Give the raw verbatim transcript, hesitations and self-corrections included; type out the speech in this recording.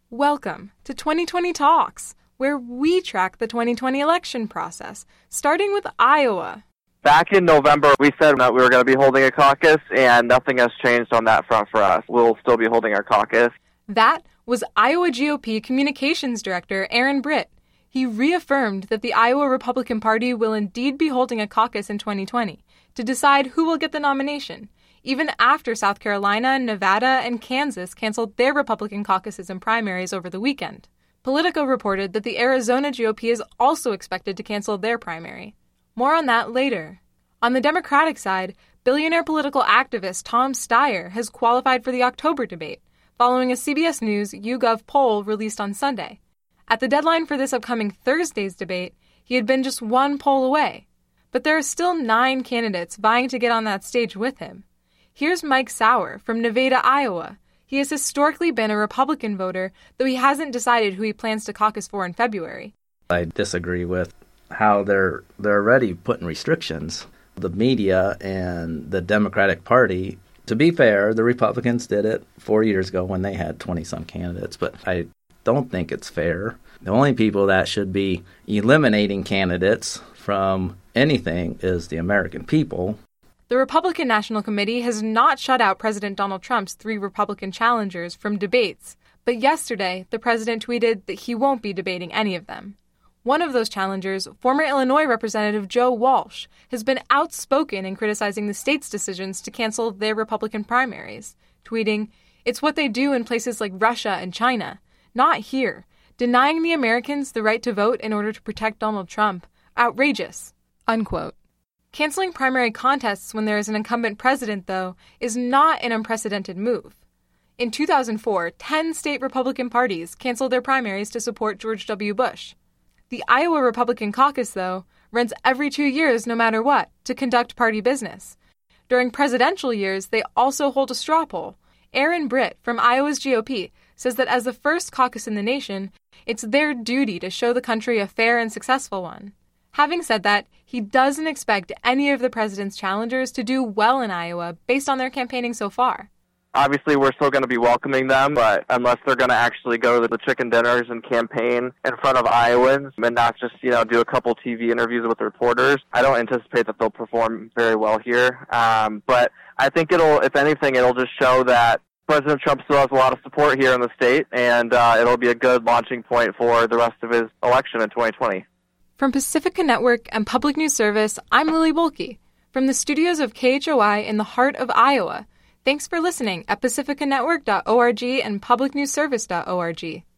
Welcome to twenty twenty Talks, where we track the twenty twenty election process, starting with Iowa. Back in November, we said that we were going to be holding a caucus, and nothing has changed on that front for us. We'll still be holding our caucus. That was Iowa G O P Communications Director Aaron Britt. He reaffirmed that the Iowa Republican Party will indeed be holding a caucus in twenty twenty to decide who will get the nomination, even after South Carolina, Nevada, and Kansas canceled their Republican caucuses and primaries over the weekend. Politico reported that the Arizona G O P is also expected to cancel their primary. More on that later. On the Democratic side, billionaire political activist Tom Steyer has qualified for the October debate, following a C B S News YouGov poll released on Sunday. At the deadline for this upcoming Thursday's debate, he had been just one poll away. But there are still nine candidates vying to get on that stage with him. Here's Mike Sauer from Nevada, Iowa. He has historically been a Republican voter, though he hasn't decided who he plans to caucus for in February. I disagree with how they're they're already putting restrictions. The media and the Democratic Party, to be fair, the Republicans did it four years ago when they had twenty-some candidates, but I don't think it's fair. The only people that should be eliminating candidates from anything is the American people. The Republican National Committee has not shut out President Donald Trump's three Republican challengers from debates, but yesterday the president tweeted that he won't be debating any of them. One of those challengers, former Illinois Representative Joe Walsh, has been outspoken in criticizing the state's decisions to cancel their Republican primaries, tweeting, "It's what they do in places like Russia and China, not here. Denying the Americans the right to vote in order to protect Donald Trump. Outrageous." Unquote. Canceling primary contests when there is an incumbent president, though, is not an unprecedented move. In two thousand four, ten state Republican parties canceled their primaries to support George W. Bush. The Iowa Republican Caucus, though, runs every two years no matter what to conduct party business. During presidential years, they also hold a straw poll. Aaron Britt from Iowa's G O P says that as the first caucus in the nation, it's their duty to show the country a fair and successful one. Having said that, he doesn't expect any of the president's challengers to do well in Iowa based on their campaigning so far. Obviously, we're still going to be welcoming them, but unless they're going to actually go to the chicken dinners and campaign in front of Iowans and not just, you know, do a couple T V interviews with reporters, I don't anticipate that they'll perform very well here. Um, but I think it'll, if anything, it'll just show that President Trump still has a lot of support here in the state, and uh, it'll be a good launching point for the rest of his election in twenty twenty. From Pacifica Network and Public News Service, I'm Lily Bolke. From the studios of K H O I in the heart of Iowa, thanks for listening at pacifica network dot org and public news service dot org.